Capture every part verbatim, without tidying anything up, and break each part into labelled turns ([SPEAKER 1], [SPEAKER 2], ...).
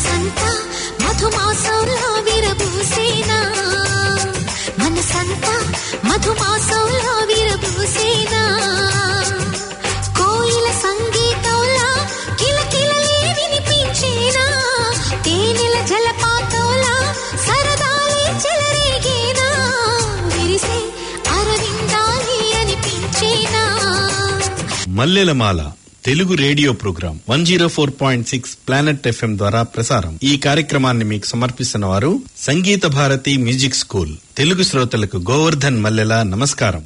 [SPEAKER 1] మనసంతా మధుమాసంలా విరబూసేనా, మనసంతా మధుమాసంలా విరబూసేనా, కోయిల సంగీతంలా కిలకిలలే వినిపించేనా, తేనెల జలపాతంలా సరదాలే చెలరేగేనా, విరిసే అరవిందాలే అనిపించేనా.
[SPEAKER 2] Mallelamala Telugu radio program one zero four point six planet FM ద్వారా ప్రసారం. ఈ కార్యక్రమాన్ని మీకు సమర్పిస్తున్న వారు సంగీత భారతి మ్యూజిక్ స్కూల్. తెలుగు శ్రోతలకు గోవర్ధన్ మల్లెల నమస్కారం.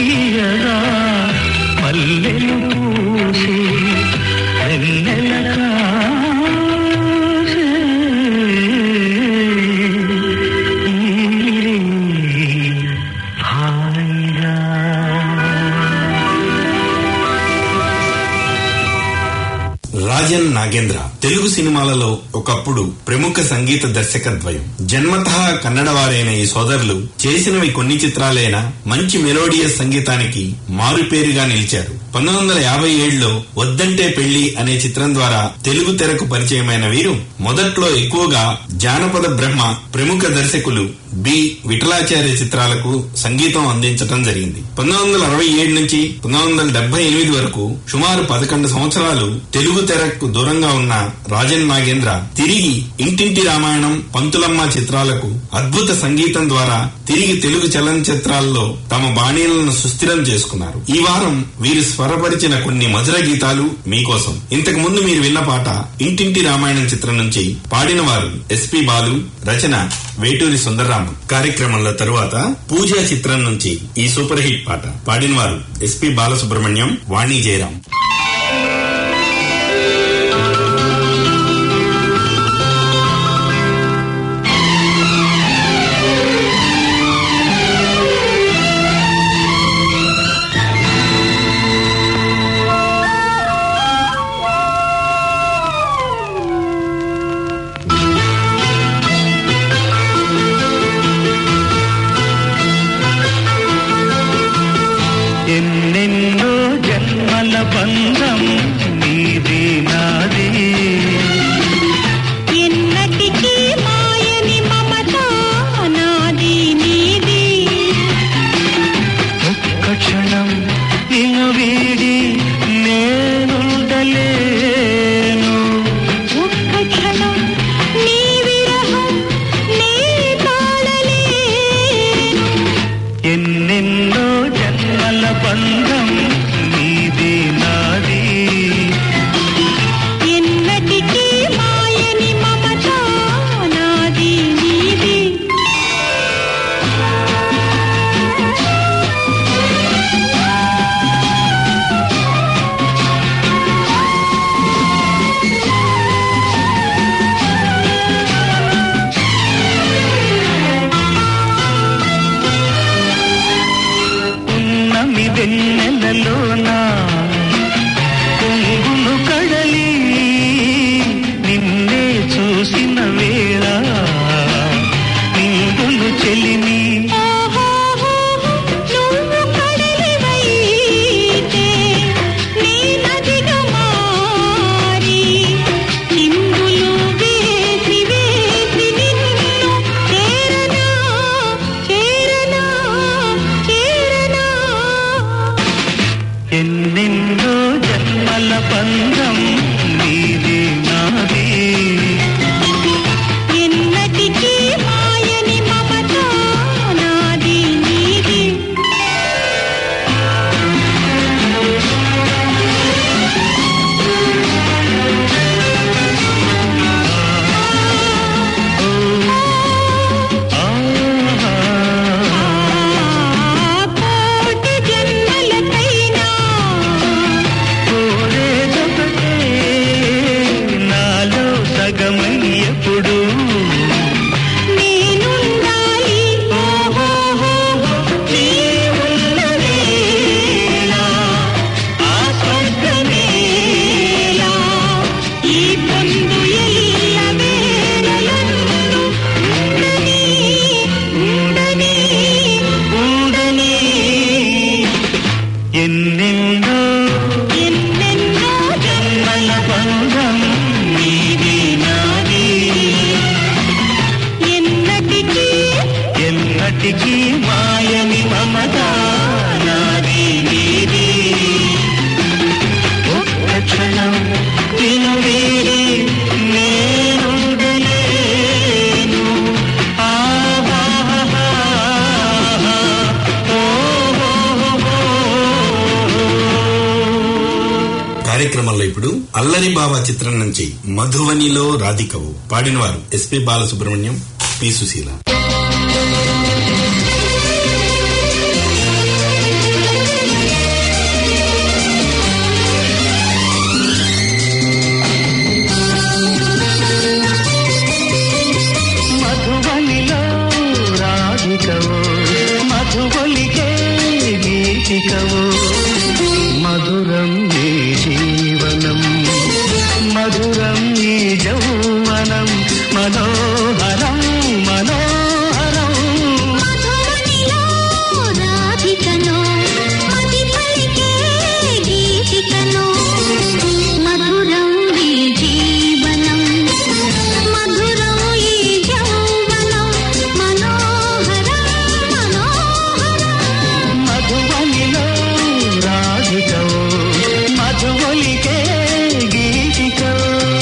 [SPEAKER 3] మల్లెలు పూసి వెన్నెల
[SPEAKER 2] రాజన్ నాగేంద్ర తెలుగు సినిమాలలో ఒకప్పుడు ప్రముఖ సంగీత దర్శకద్వయం. జన్మతః కన్నడ వారైన ఈ సోదరులు చేసినవి కొన్ని చిత్రాలైనా మంచి మెలోడియస్ సంగీతానికి మారుపేరుగా నిలిచారు. పంతొమ్మిది వందల యాభై ఏడులో వద్దంటే పెళ్లి అనే చిత్రం ద్వారా తెలుగు తెరకు పరిచయమైన వీరు మొదట్లో ఎక్కువగా జానపద బ్రహ్మ ప్రముఖ దర్శకులు బి విఠలాచార్య చిత్రాలకు సంగీతం అందించడం జరిగింది. పంతొమ్మిది వందల అరవై ఏడు నుంచి పంతొమ్మిది వందల డెబ్బై ఎనిమిది వరకు సుమారు పదకొండు సంవత్సరాలు తెలుగు తెరకు దూరంగా ఉన్న రాజన్ నాగేంద్ర తిరిగి ఇంటింటి రామాయణం, పంతులమ్మ చిత్రాలకు అద్భుత సంగీతం ద్వారా తిరిగి తెలుగు చలనచిత్రాల్లో తమ బాణీలను సుస్థిరం చేసుకున్నారు. ఈ వారం వీరు స్వరపరిచిన కొన్ని మధుర గీతాలు మీకోసం. ఇంతకు ముందు మీరు విన్న పాట ఇంటింటి రామాయణం చిత్రం నుంచి పాడిన వారు ఎస్పి బాలు, రచన వేటూరి సుందరరామన్. కార్యక్రమంలో తరువాత పూజా చిత్రం నుంచి ఈ సూపర్ హిట్ పాట పాడిన వారు ఎస్పి బాలసుబ్రహ్మణ్యం, వాణి జయరాం.
[SPEAKER 3] ఎన్నెన్నో జన్మల బంధం నీది నాది,
[SPEAKER 1] ఎన్నటికీ మాయని మమత నాది నీది.
[SPEAKER 3] ఒక్క క్షణం నిన్ను వీడి నేనుండలేను,
[SPEAKER 1] ఒక్క క్షణం నీ విరహం నీ తాళలేను.
[SPEAKER 3] ఎన్నెన్నో జన్మల బంధం నీది నాది,
[SPEAKER 1] ఎన్నటికీ మాయని మమత నాది నీది.
[SPEAKER 3] ఉన్నమి వెన్నెలలోనా పొంగులు కడలి నిన్నే చూసిన వేళ నిండులు చెలిమి.
[SPEAKER 1] నువ్వు కడలివైతే నీ నదిగా మారి చిందులు వేసి వేసి నిన్ను చేరనా చేరనా చేరనా.
[SPEAKER 3] ఎన్నెన్నో జన్మల బంధం నీది నాది,
[SPEAKER 1] ఎన్నటికీ మాయని మమత నాది నీది.
[SPEAKER 3] ఆహా.
[SPEAKER 1] కోటి జన్మలకైనా
[SPEAKER 3] కోరేదొకటే నాలో సగమై ఎప్పుడు
[SPEAKER 1] నేనుండాలి.
[SPEAKER 3] నీ ఉన్న వేళ ఆ స్వర్గమేలా,
[SPEAKER 1] ఈ పొందు ఎల్ల వేళలందు ఉండని ఉండని
[SPEAKER 3] ఉండని. ఎన్నెన్నో
[SPEAKER 1] ఎన్నెన్నో
[SPEAKER 3] జన్మల బంధం నీది నాది,
[SPEAKER 1] ఎన్నటికీ
[SPEAKER 3] ఎన్నటికీ మాయని మమత నాది నీది. ఒక్క క్షణం నిన్ను వీడి నేనుండలేను. ఆహాహా.
[SPEAKER 2] కార్యక్రమంలో ఇప్పుడు అల్లరి బావ చిత్రం నుంచి మధువనిలో రాధికవు పాడిన వారు ఎస్పి బాలసుబ్రహ్మణ్యం, పి సుశీల.
[SPEAKER 3] మధువనిలో రాధికవో, మధువలికే గీతికవో, మధురం నీ జీవనం మధురం ఈ యౌవనం మనోహరం మనోహరం
[SPEAKER 1] మధువనిలో రాధికను మది పలికే గీతికను మధురం ఈ జీవనం మధురం ఈ యౌవనం మనోహరం మనోహరం
[SPEAKER 3] మధువనిలో రాధికవో మధువలికే గీతికో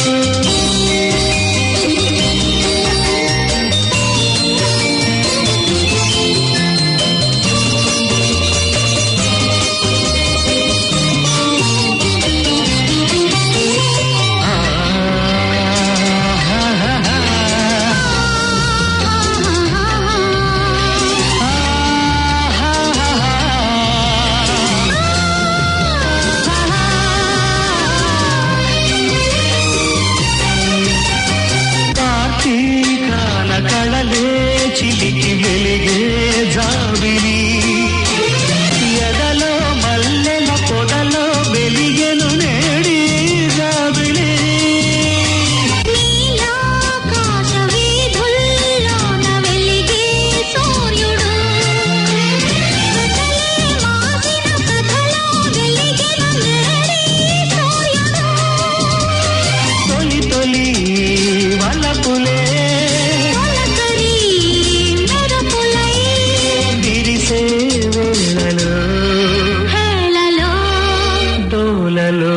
[SPEAKER 3] కార్తీకాన కళలే చిలికి వెలిగే జాబిలి ఎదలో మల్లెల పొదలో వెలిగెను నేడి జాబిలి
[SPEAKER 1] నీలాకాశ వీధుల్లోన వెలిగే సూర్యుడు కథలే మాసిన కథలో వెలిగెను నేడి సూర్యుడు
[SPEAKER 3] తొలి తొలి వలపులే
[SPEAKER 1] తొలకరి మెరుపులై
[SPEAKER 3] విరిసే వేళలో
[SPEAKER 1] హేళలో
[SPEAKER 3] డోలలో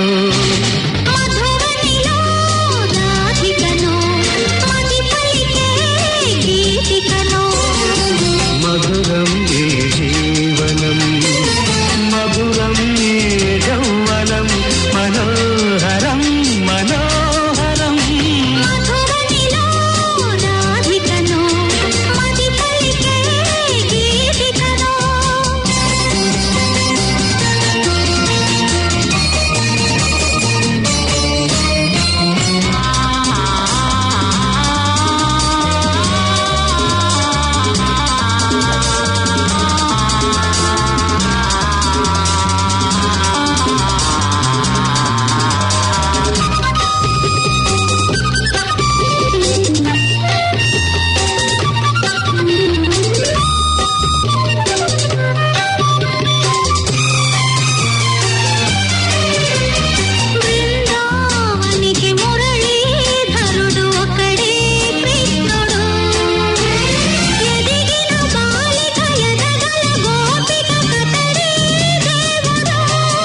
[SPEAKER 1] మధువనిలో రాధికను మది పలికే గీతికను
[SPEAKER 3] మధురం ఈ జీవనం మధురం ఈ యౌవనం మనోహరం మనోహరం
[SPEAKER 1] మధువనిలో రాధికను మది పలికే గీతికను బృందావనికి మురళీధరుడు ఒకడే కృష్ణుడు ఎదిగిన బాలిక ఎదగల గోపిక కతడే దేవుడు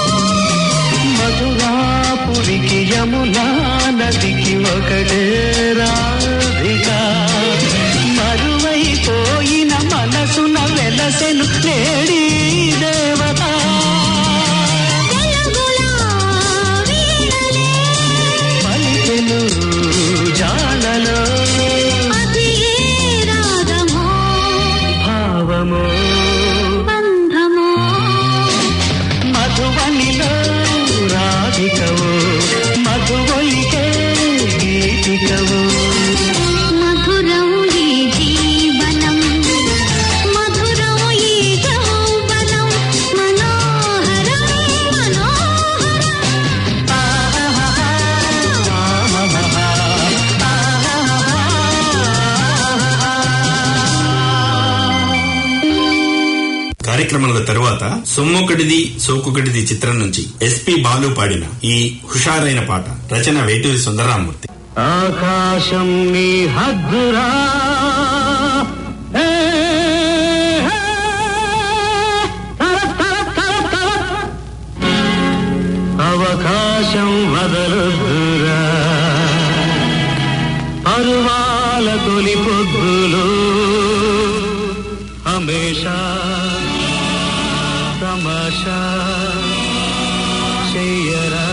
[SPEAKER 3] మధురాపురికి యమునా నదికి ఒకటే రాధిక మరువైపోయిన మనసున వెలసెను నేడి దేవత
[SPEAKER 1] తెలుగులా వీణలే
[SPEAKER 3] పలికెను జాలలో
[SPEAKER 1] అది ఏ రాగమో
[SPEAKER 3] భావము
[SPEAKER 1] బంధమో
[SPEAKER 3] మధువనిలో రాధికవో మధువలికే గీతికవో
[SPEAKER 1] మధురం ఈ జీవనం మధురం ఈ యౌవనం మనోహరం
[SPEAKER 2] కార్యక్రమంలో తరువాత సొమ్మొకటిది సోకొకటిది చిత్రం నుంచి ఎస్పి బాలు పాడిన ఈ హుషారైన పాట రచన వేటూరి సుందరరామూర్తి.
[SPEAKER 3] ఆకాశం నీ హద్దురా ఏ, ఏ, తర, తర, తర, తర. అవకాశం వదలొద్దురా పరువాల తొలి పొద్దులు హమేషా తమాషా చెయ్యరా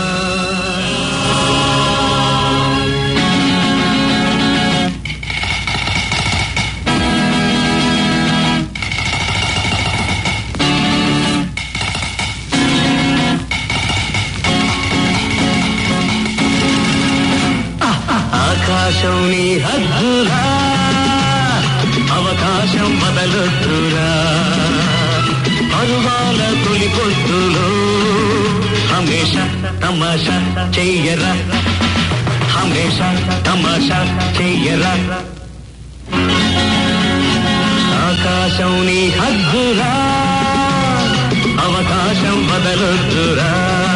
[SPEAKER 3] ఆకాశం నీ హద్దురా అవకాశం వదలొద్దురా పరువాల తొలి పొద్దులో హమేషా తమాషా చెయ్యరా హమేషా తమాషా చెయ్యరా ఆకాశం నీ హద్దురా అవకాశం వదలొద్దురా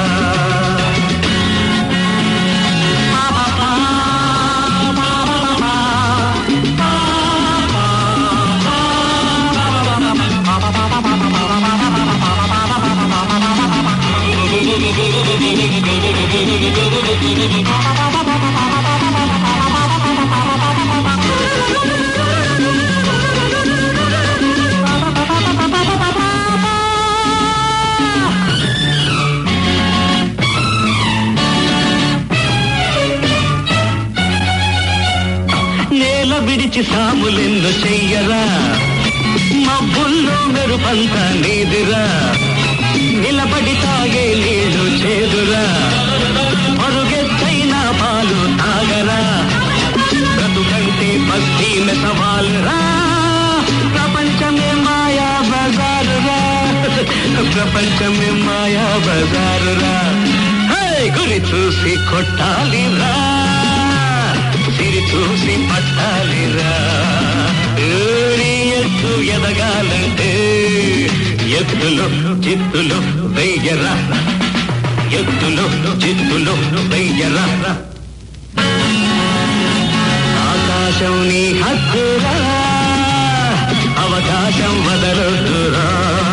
[SPEAKER 3] నేల విడిచి సాములెన్ను చెయ్యరా మబ్బుల్లో మెరుపంత నీదిరా నిలబడి తాగే నీళ్లు చేదురా పరుగెత్తైన పాలు తాగరా బ్రతుకంటే భక్తి సవాలురా ప్రపంచమే మాయా బజారురా ప్రపంచమే మాయా బజారురా గురి చూసి కొట్టాలిరా సిరి చూసి పట్టాలిరా ఎత్తు ఎదగాలంటే ఎత్తులో చిత్తులో వెయ్యరా ఎత్తులో చిత్తులో వెయ్యరా ఆకాశం నీ హక్కురా అవకాశం వదలొద్దురా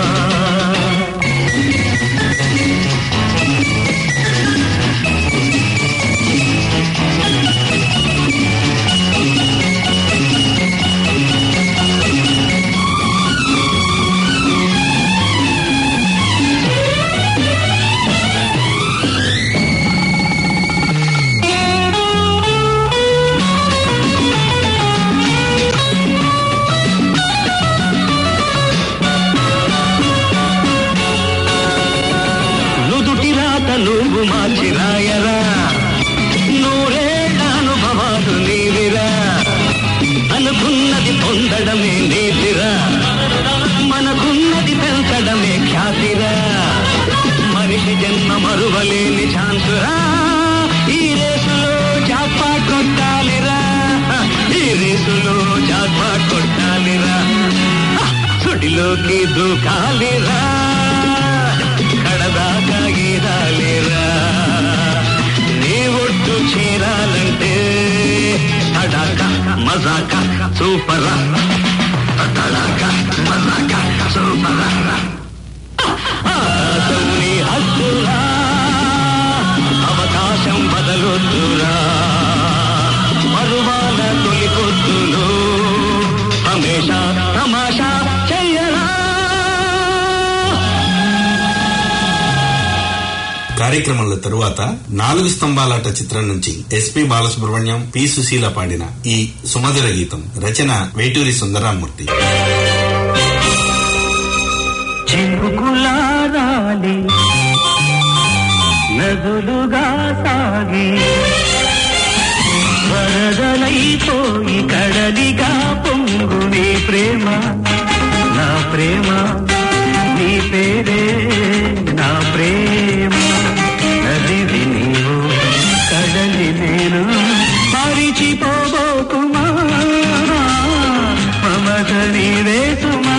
[SPEAKER 3] నువ్వు మార్చిరాయరా నూరేళ్ల అనుభవాలు నీవిరా అనుకున్నది పొందడమే నీతిరా మనకున్నది పెంచడమే ఖ్యాతిరా మనిషి జన్మ మరువలేని ఛాన్సురా ఈ రేసులో జాక్పాట్ కొట్టాలిరా ఈ రేసులో జాక్పాట్ కొట్టాలిరా సుడిలోకి దూకాలిరా కడదాకా గీదాలిరా నీ ఒట్టు చేరాలంటే తడాక మజాక సూపరా తడాక మజాక సూపరా ఆకాశం నీ హద్దురా అవకాశం బదలొద్దురా మరువాల తొలి పొద్దులు హమేషా తమాషా చెయ్యరా
[SPEAKER 2] కార్యక్రమంలో తరువాత నాలుగు స్తంభాలాట చిత్రం నుంచి ఎస్పి బాలసుబ్రహ్మణ్యం పి సుశీల పాడిన ఈ సుమధుర గీతం రచన వేటూరి సుందరామూర్తి.
[SPEAKER 3] చిరుకులారాలి నదులుగా సాగి వరదలైపోయి కడలిగా పొంగు నీ ప్రేమ నా ప్రేమ నీ పేరే నా ప్రేమ నదివి నీవు కడలి నేను మరిచిపోబోకుమా మమత నీవే సుమా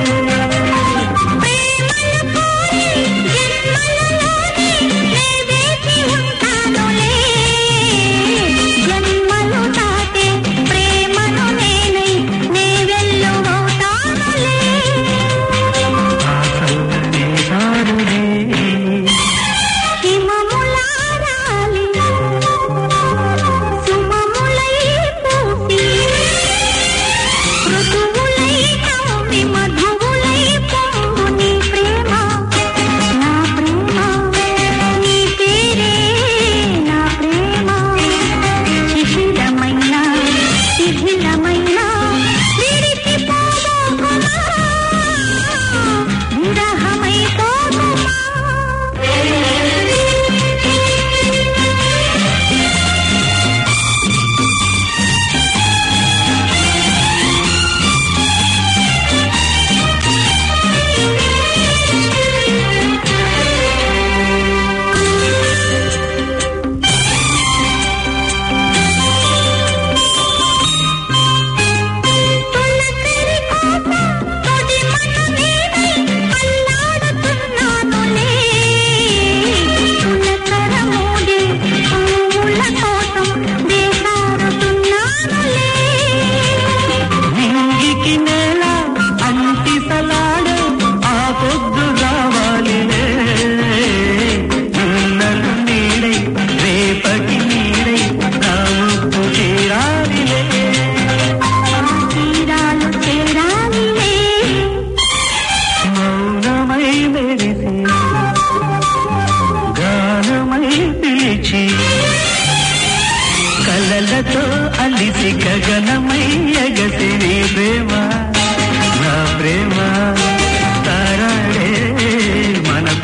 [SPEAKER 1] ప్రేమల పోయి జన్మలలోని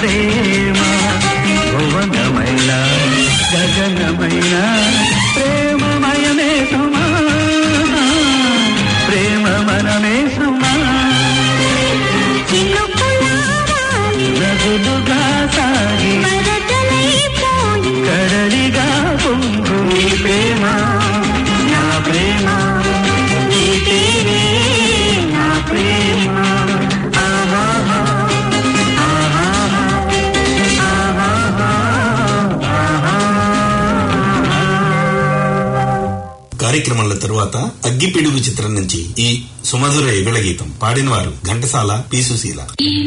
[SPEAKER 3] ప్రేమ భువనమైన గగనమైన ప్రేమమయమే సుమా ప్రేమ మనమే సుమా నదులుగా సాగి కడలిగా పొంగు నీ ప్రేమ నా ప్రేమ నీ పేరే నా ప్రేమ ఆహా
[SPEAKER 2] కార్యక్రమంలో తరువాత అగ్గిపిడుగు చిత్రం నుంచి ఈ సుమధుర యుగళ గీతం పాడినవారు ఘంటసాల పి సుశీల.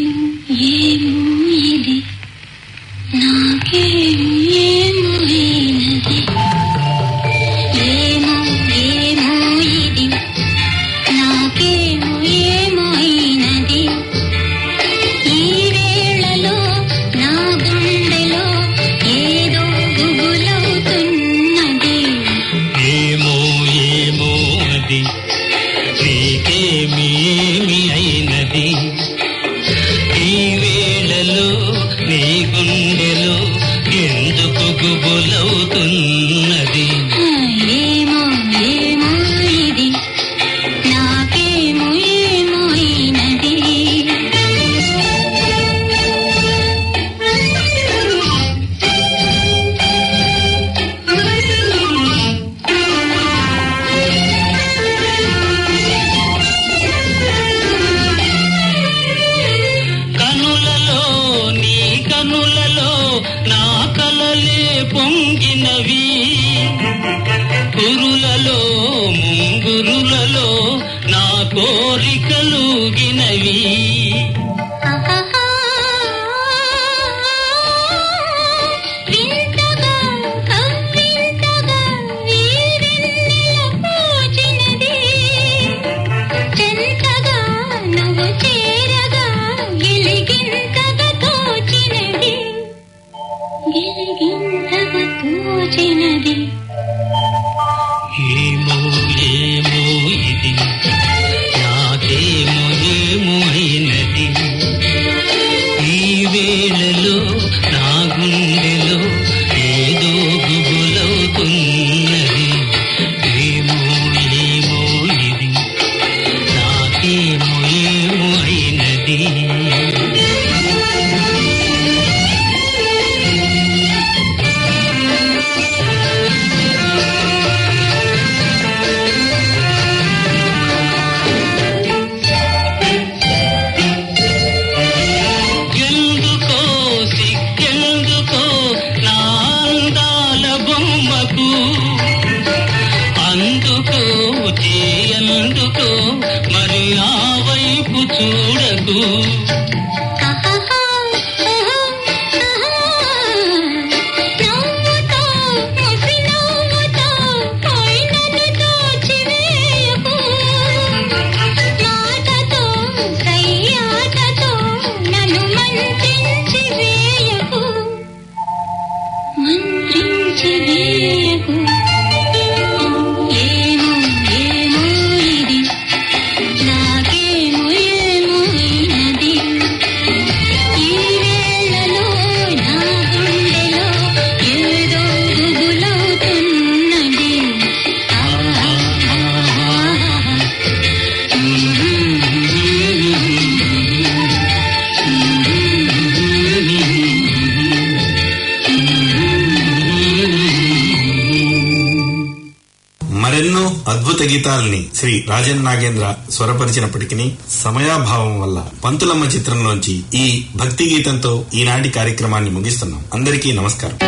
[SPEAKER 2] అద్భుత గీతాలని శ్రీ రాజన్ నాగేంద్ర స్వరపరిచినప్పటికీ సమయాభావం వల్ల పంతులమ్మ చిత్రంలోంచి ఈ భక్తి గీతంతో ఈనాటి కార్యక్రమాన్ని ముగిస్తున్నాం. అందరికీ నమస్కారం.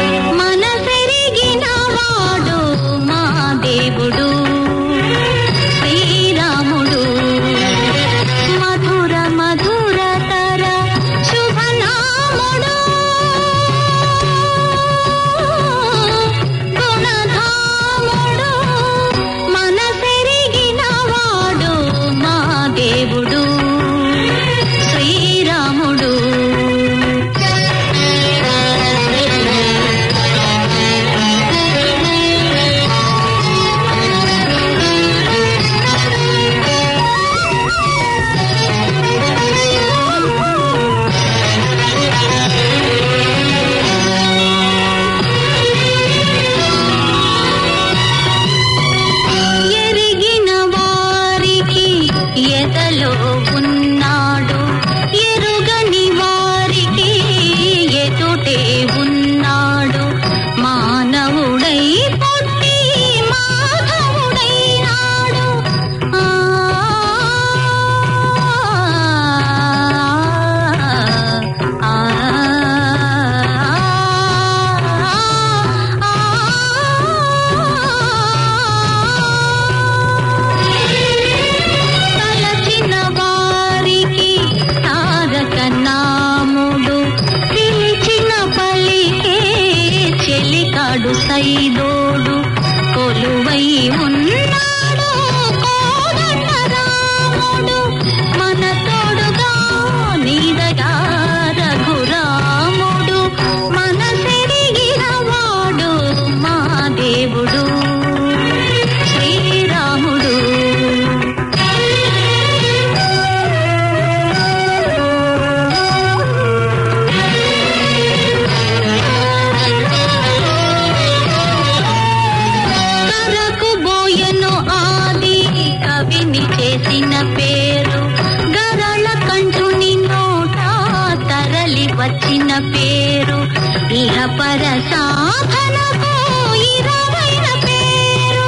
[SPEAKER 1] మనసెరిగిన వాడు మా దేవుడు శ్రీరాముడు మధుర మధుర తర శుభనాముడు గుణధాముడు మనసెరిగిన వాడు మా దేవుడు శ్రీరాముడు. దోడు కొలువై ఉన్నాడు కోదండ రాముడు మన తోడుగా నీడగా రఘురాముడు మన సెరిగిన వాడు మా దేవుడు శ్రీరాముడు. కరకు బోయను ఆది కవిని చేసిన పేరు గరళ కంఠుని నోట తరలి వచ్చిన పేరు ఇహ పర సాధనకు ఇరవైన పేరు.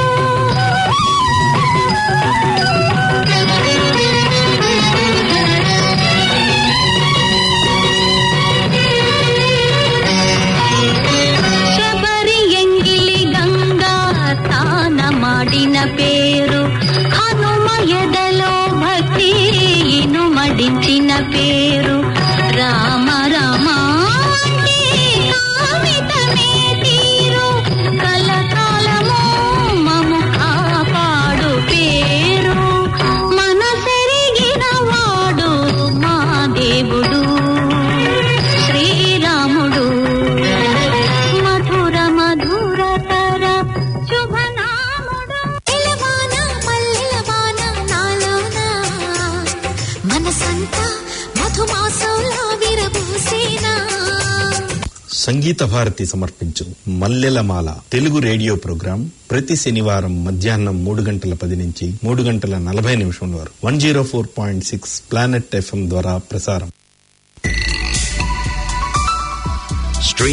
[SPEAKER 1] శబరి ఎంగిలి గంగా తాన ಮಾಡಿನ పేరు హనుమ ఎదలో భక్తి ఇనుమడించిన పేరు రామ రామ అంటే కామితమే తీరు కలకాలము మము కాపాడు పేరు మన సెరిగిన వాడు మా దేవుడు శ్రీరాముడు. మధుర మధురతర శుభనాముడు ఎలవాన మల్లెలవాన నాలోన మనసంతా మధుమాసంలా విరబూసేనా.
[SPEAKER 2] సంగీత భారతి సమర్పించు మల్లెలమాల తెలుగు రేడియో ప్రోగ్రాం ప్రతి శనివారం మధ్యాహ్నం మూడు గంటల పది నుంచి మూడు గంటల నలభై నిమిషముల వరకు one zero four point six planet FM ద్వారా ప్రసారం.